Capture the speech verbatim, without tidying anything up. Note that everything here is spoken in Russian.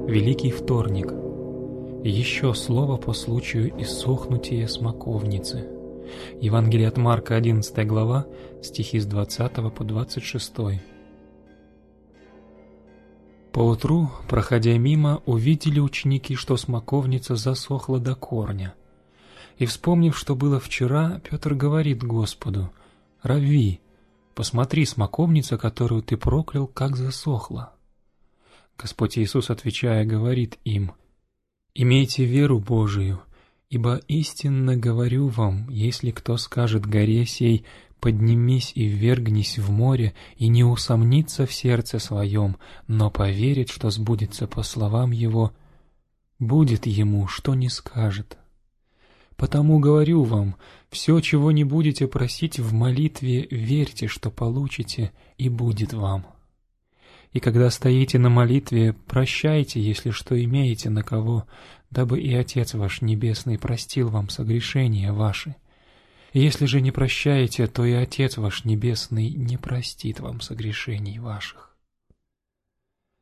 Великий вторник. Еще слово по случаю иссохнутия смоковницы. Евангелие от Марка, одиннадцатая глава, стихи с двадцатого по двадцать шестой. Поутру, проходя мимо, увидели ученики, что смоковница засохла до корня. И, вспомнив, что было вчера, Петр говорит Господу: «Равви, посмотри, смоковница, которую ты проклял, как засохла». Господь Иисус, отвечая, говорит им: «Имейте веру Божию, ибо истинно говорю вам, если кто скажет горе сей: поднимись и ввергнись в море, и не усомнится в сердце своем, но поверит, что сбудется по словам его, будет ему, что не скажет. Потому говорю вам, все, чего не будете просить в молитве, верьте, что получите, и будет вам. И когда стоите на молитве, прощайте, если что имеете на кого, дабы и Отец ваш Небесный простил вам согрешения ваши. И если же не прощаете, то и Отец ваш Небесный не простит вам согрешений ваших».